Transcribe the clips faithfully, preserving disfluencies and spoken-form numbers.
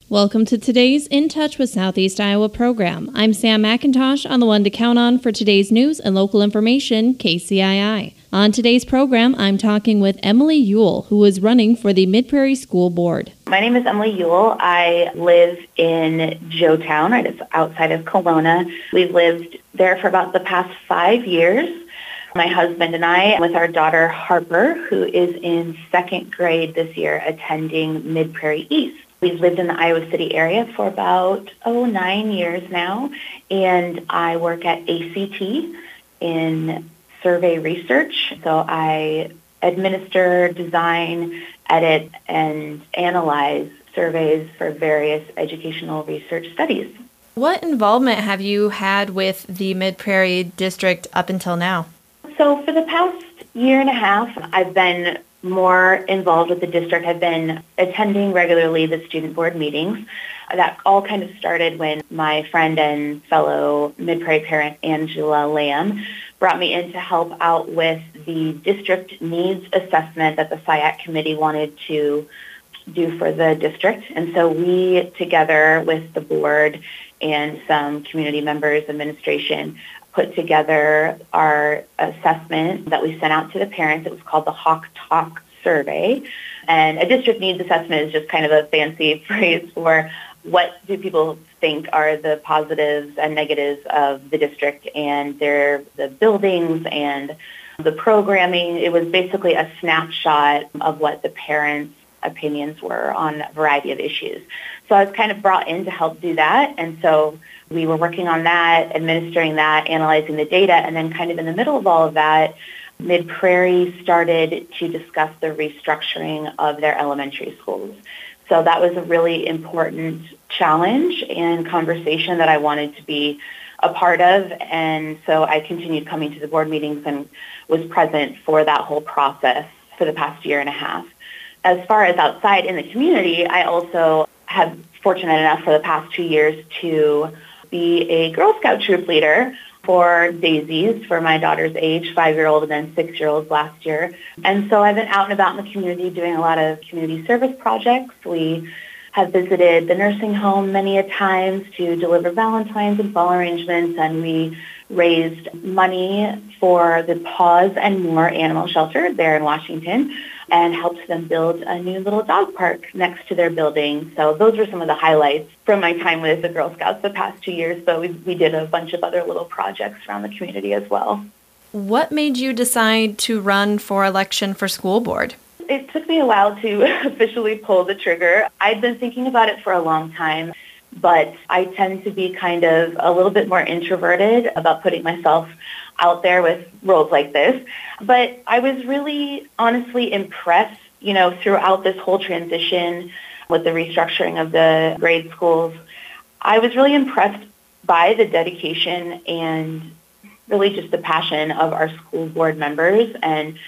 Welcome to today's In Touch with Southeast Iowa program. I'm Sam McIntosh on the one to count on for today's news and local information, K C I I. On today's program, I'm talking with Emily Ewell, who is running for the Mid-Prairie School Board. My name is Emily Ewell. I live in Joetown, right? It's outside of Kelowna. We've lived there for about the past five years. My husband and I, with our daughter Harper, who is in second grade this year, attending Mid-Prairie East. We've lived in the Iowa City area for about, oh, nine years now, and I work at A C T in survey research. So I administer, design, edit, and analyze surveys for various educational research studies. What involvement have you had with the Mid-Prairie District up until now? So for the past year and a half, I've been more involved with the district. I've been attending regularly the student board meetings. That all kind of started when my friend and fellow Mid-Prairie parent, Angela Lamb, brought me in to help out with the district needs assessment that the S I A C committee wanted to do for the district. And so we, together with the board and some community members, administration, put together our assessment that we sent out to the parents. It was called the Hawk Talk Survey. And a district needs assessment is just kind of a fancy phrase for what do people think are the positives and negatives of the district and their the buildings and the programming. It was basically a snapshot of what the parents' opinions were on a variety of issues. So I was kind of brought in to help do that. And so we were working on that, administering that, analyzing the data, and then kind of in the middle of all of that, Mid-Prairie started to discuss the restructuring of their elementary schools. So that was a really important challenge and conversation that I wanted to be a part of. And so I continued coming to the board meetings and was present for that whole process for the past year and a half. As far as outside in the community, I also have fortunate enough for the past two years to be a Girl Scout troop leader for Daisies for my daughter's age, five-year-old and then six-year-olds last year. And so I've been out and about in the community doing a lot of community service projects. We have visited the nursing home many a times to deliver Valentine's and fall arrangements, and we raised money for the Paws and More animal shelter there in Washington and helped them build a new little dog park next to their building. So those were some of the highlights from my time with the Girl Scouts the past two years, but we, we did a bunch of other little projects around the community as well. What made you decide to run for election for school board? It took me a while to officially pull the trigger. I'd been thinking about it for a long time, but I tend to be kind of a little bit more introverted about putting myself out there with roles like this. But I was really honestly impressed, you know, throughout this whole transition with the restructuring of the grade schools. I was really impressed by the dedication and really just the passion of our school board members. And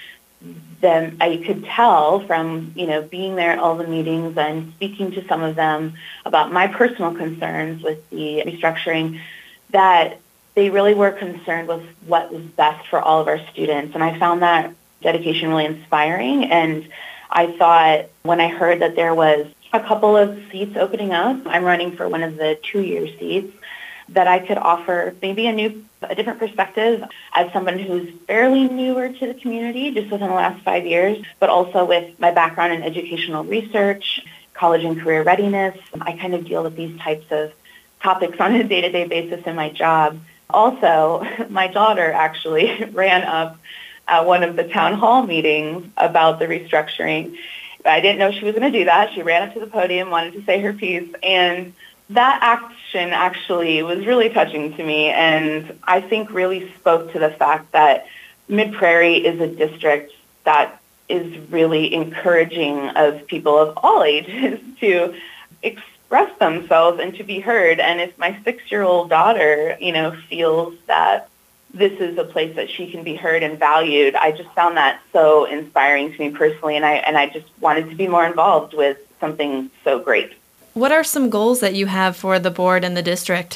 then I could tell from, you know, being there at all the meetings and speaking to some of them about my personal concerns with the restructuring that they really were concerned with what was best for all of our students. And I found that dedication really inspiring. And I thought when I heard that there was a couple of seats opening up, I'm running for one of the two-year seats, that I could offer maybe a new, a different perspective as someone who's fairly newer to the community, just within the last five years, but also with my background in educational research, college and career readiness. I kind of deal with these types of topics on a day-to-day basis in my job. Also, my daughter actually ran up at one of the town hall meetings about the restructuring. I didn't know she was going to do that. She ran up to the podium, wanted to say her piece, and that action actually was really touching to me, and I think really spoke to the fact that Mid-Prairie is a district that is really encouraging of people of all ages to express themselves and to be heard. And if my six-year-old daughter, you know, feels that this is a place that she can be heard and valued, I just found that so inspiring to me personally, and I and I just wanted to be more involved with something so great. What are some goals that you have for the board and the district?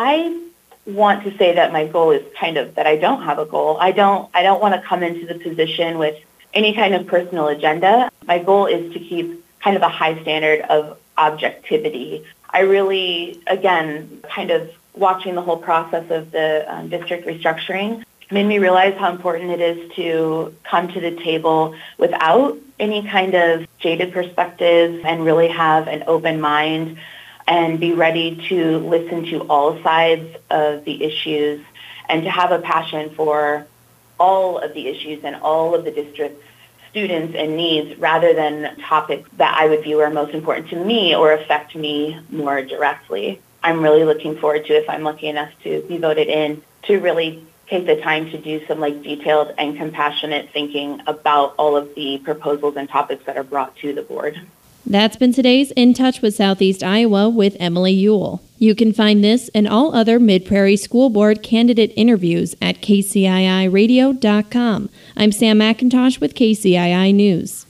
I want to say that my goal is kind of that I don't have a goal. I don't I don't want to come into the position with any kind of personal agenda. My goal is to keep kind of a high standard of objectivity. I really, again, kind of watching the whole process of the um, district restructuring made me realize how important it is to come to the table without any kind of jaded perspectives and really have an open mind and be ready to listen to all sides of the issues and to have a passion for all of the issues and all of the district's students and needs rather than topics that I would view are most important to me or affect me more directly. I'm really looking forward to, if I'm lucky enough to be voted in, to really take the time to do some like detailed and compassionate thinking about all of the proposals and topics that are brought to the board. That's been today's In Touch with Southeast Iowa with Emily Ewell. You can find this and all other Mid-Prairie School Board candidate interviews at K C I I radio dot com. I'm Sam McIntosh with K C I I News.